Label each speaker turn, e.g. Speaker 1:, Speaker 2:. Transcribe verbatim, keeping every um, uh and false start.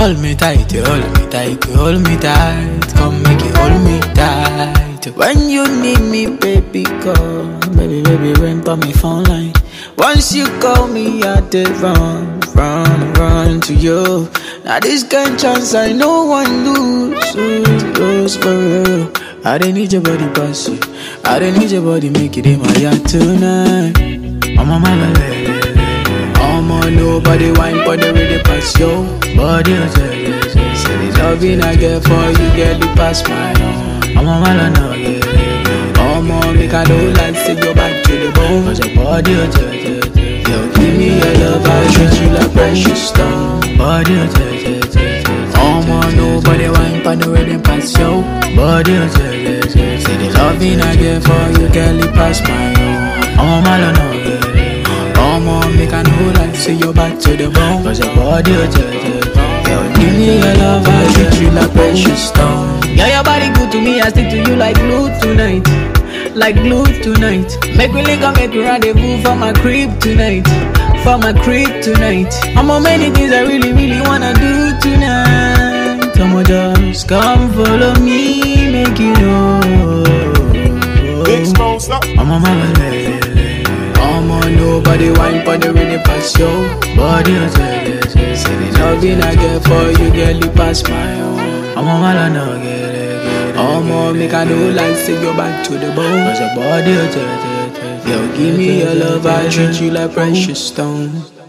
Speaker 1: Hold me tight, you hold me tight, you hold me tight. Come make you hold me tight. When you need me, baby, call. Baby, baby, ring on me phone line. Once you call me, I did run, run, run to you. Now this kind chance I no one lose, lose, lose for real. I don't need your body pass you. I don't need your body make it in my yard tonight. I'm on my way. I'm on nobody wine for the really pass yo. Body oh, yeah, yeah, yeah. Say the loving I get for you, get the pass my own. I'm on my line now, yeah, yeah. I'm on make I don't like to go back to the bone. Cause your body oh, yeah, yeah, yeah. Yo, give me your love, I treat you like precious stone. Body oh, yeah, yeah, yeah, yeah. I'm on nobody wine for the really pass yo. Body oh, yeah, yeah, yeah. Say the loving I get for you, get the pass my own. I'm on my line now, yeah. Come on, make I know like say you're back to the bone. Cause your body oh, yeah, yeah, yeah. Yo, give me your love, I treat you like precious stone. Yeah, your body good to me, I stick to you like glue tonight. Like glue tonight. Make me link up, make me rendezvous for my crib tonight. For my crib tonight. I'm on many things I really, really wanna do tonight. Come on, just come follow me, make you know.
Speaker 2: Big Smoke, stop.
Speaker 1: I'm on my way. I'm on nobody wine for the really pass yo. Body oh, yeah, yeah, yeah. Say the loving I get for you, get the pass my own. I'm on my line now, get it, get it. I'm on make I know like say go back to the bone. Cause your body oh, yeah, yeah, yeah. Yo, give me your love, I treat you like precious stone.